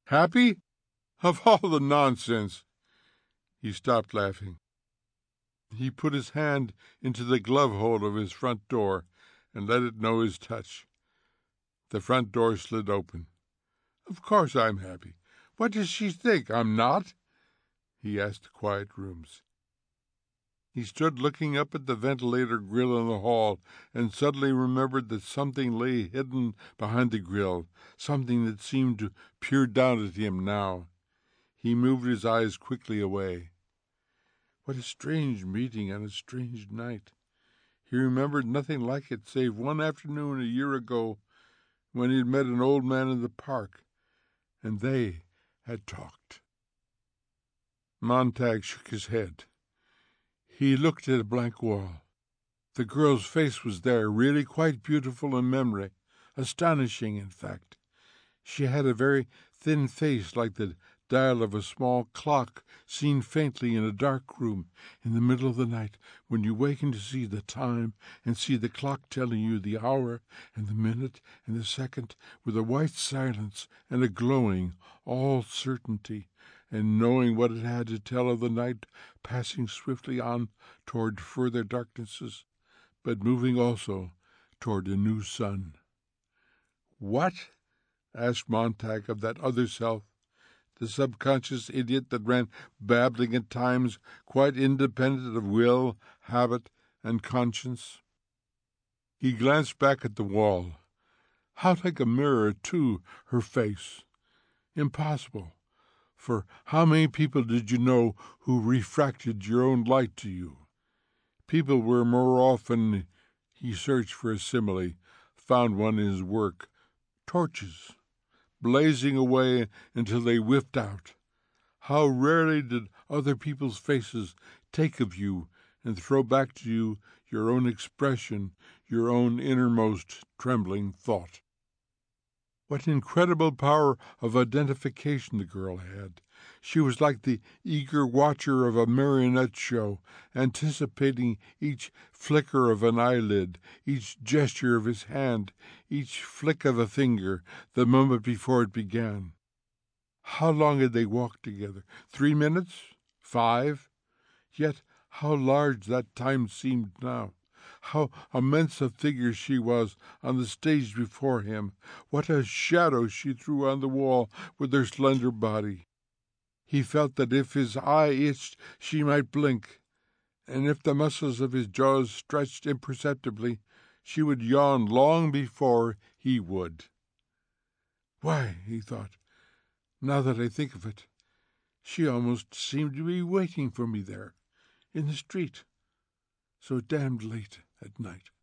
Happy? Of all the nonsense!" He stopped laughing. He put his hand into the glove-hole of his front door and let it know his touch. The front door slid open. "Of course I'm happy. What does she think? I'm not?" he asked the quiet rooms. He stood looking up at the ventilator grill in the hall and suddenly remembered that something lay hidden behind the grill, something that seemed to peer down at him now. He moved his eyes quickly away. What a strange meeting on a strange night. He remembered nothing like it save one afternoon a year ago when he had met an old man in the park, and they had talked. Montag shook his head. He looked at a blank wall. The girl's face was there, really quite beautiful in memory, astonishing, in fact. She had a very thin face, like the dial of a small clock seen faintly in a dark room in the middle of the night, when you waken to see the time and see the clock telling you the hour and the minute and the second, with a white silence and a glowing, all certainty, and knowing what it had to tell of the night passing swiftly on toward further darknesses, but moving also toward a new sun. "What?" asked Montag of that other self, the subconscious idiot that ran babbling at times, quite independent of will, habit, and conscience. He glanced back at the wall. How like a mirror, too, her face. Impossible, for how many people did you know who refracted your own light to you? People were more often, he searched for a simile, found one in his work, torches, blazing away until they whiffed out. How rarely did other people's faces take of you and throw back to you your own expression, your own innermost trembling thought. What incredible power of identification the girl had. She was like the eager watcher of a marionette show, anticipating each flicker of an eyelid, each gesture of his hand, each flick of a finger, the moment before it began. How long had they walked together? 3 minutes? 5? Yet how large that time seemed now. How immense a figure she was on the stage before him. What a shadow she threw on the wall with her slender body. He felt that if his eye itched, she might blink, and if the muscles of his jaws stretched imperceptibly, she would yawn long before he would. Why, he thought, now that I think of it, she almost seemed to be waiting for me there, in the street, so damned late at night.